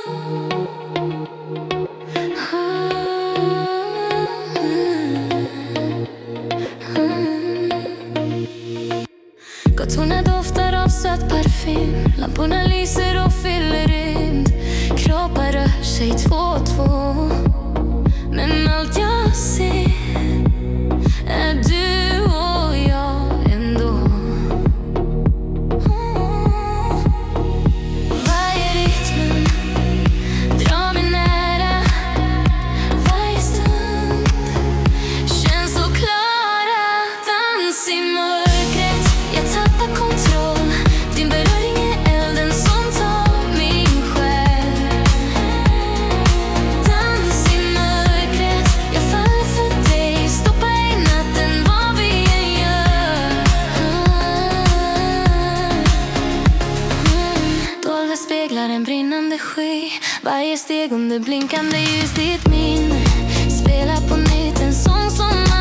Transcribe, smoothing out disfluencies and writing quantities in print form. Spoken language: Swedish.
Gatorna doftar av söt parfym. Lamporna lyser och fyller rymd. Kroppar rör sig två och två. Men allt jag ser är du och jag ändå. Varje rytmen drar mig nära. Varje stund känns så klara. Dans i mörkret, jag tappar kontroll. Din beröring är elden som tar min själ. Dans i mörkret, jag faller för dig. Stoppa i natten vad vi än gör. Dolda speglar en brinnande sky. Varje steg under blinkande ljus. Ditt minne spelar på nytt en sång som